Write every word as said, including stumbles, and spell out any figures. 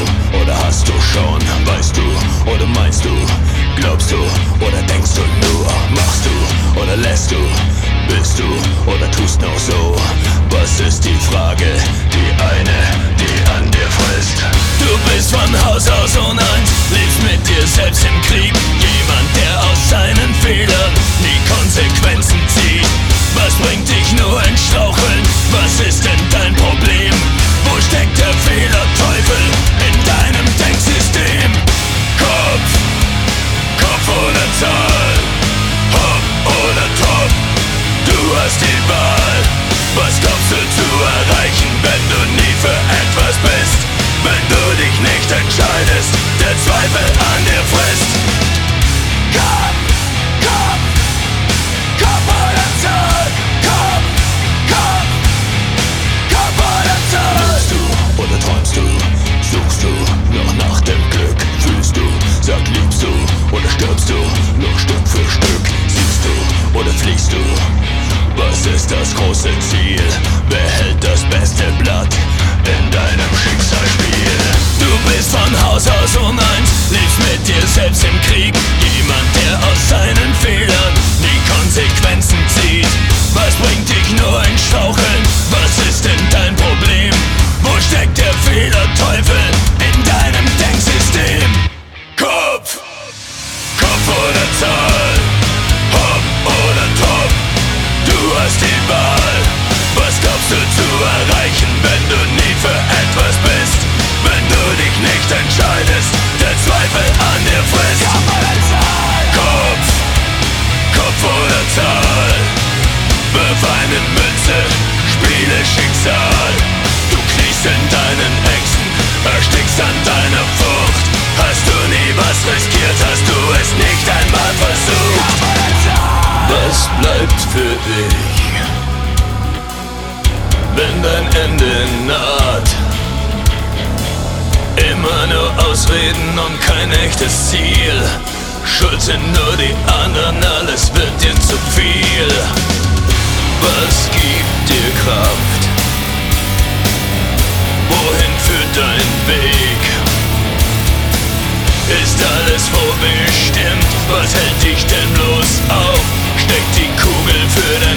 oder hast du schon? Weißt du oder meinst du? Glaubst du oder denkst du nur? Machst du oder lässt du? Bist du oder tust noch so? Was ist die Frage, die eine, die an dir frisst? Du bist von Haus aus uneins, lebst mit dir selbst im Krieg. Jemand, der aus seinen Fehlern nie Konsequenzen zieht. Was bringt dich nur ins Straucheln? Was ist denn dein Problem? Wo steckt der Fehler, Teufel, in deinem Denksystem? Kopf, Kopf oder Zahl, Hopp oder Top, du hast die Wahl. Was glaubst du zu erreichen, wenn du nie für etwas bist? Wenn du dich nicht entscheidest, der Zweifel an dir frisst. Kopf, Kopf, Kopf oder Zahl, Kopf, Kopf, Kopf oder Zahl. Willst du oder träumst du? Suchst du noch nach dem Glück? Fühlst du? Sag, liebst du oder stirbst du? Noch Stück für Stück. Siehst du oder fliegst du? Was ist das große Ziel? Wer hält das beste Blatt in deinem Schicksalsspiel? Du bist von Haus aus uneins, lebst mit dir selbst im Krieg. Jemand, der aus seinen Fehlern nie Konsequenzen zieht. Was bringt dich nur ins Straucheln? Was ist denn dein Problem? Wo steckt der Fehler, Teufel, in deinem Denksystem? Kopf, Kopf oder Zahl, Hopp oder Top, du hast die Wahl. Was glaubst du zu erreichen, wenn du nie für etwas bist? Wenn du dich nicht entscheidest, der Zweifel an dir frisst. Kopf, Kopf oder Zahl, wirf eine Münze, spiele Schicksal. Du kniest in deinen Ängsten, erstickst an deiner Furcht. Hast du nie was riskiert, hast du es nicht einmal versucht. Was bleibt für dich, wenn dein Ende naht? Immer nur Ausreden und kein echtes Ziel. Schuld sind nur die anderen, alles wird dir zu viel. Was gibt dir Kraft? Wohin führt dein Weg? Ist alles vorbestimmt? Was hält dich denn bloß auf? Steckt die Kugel für dein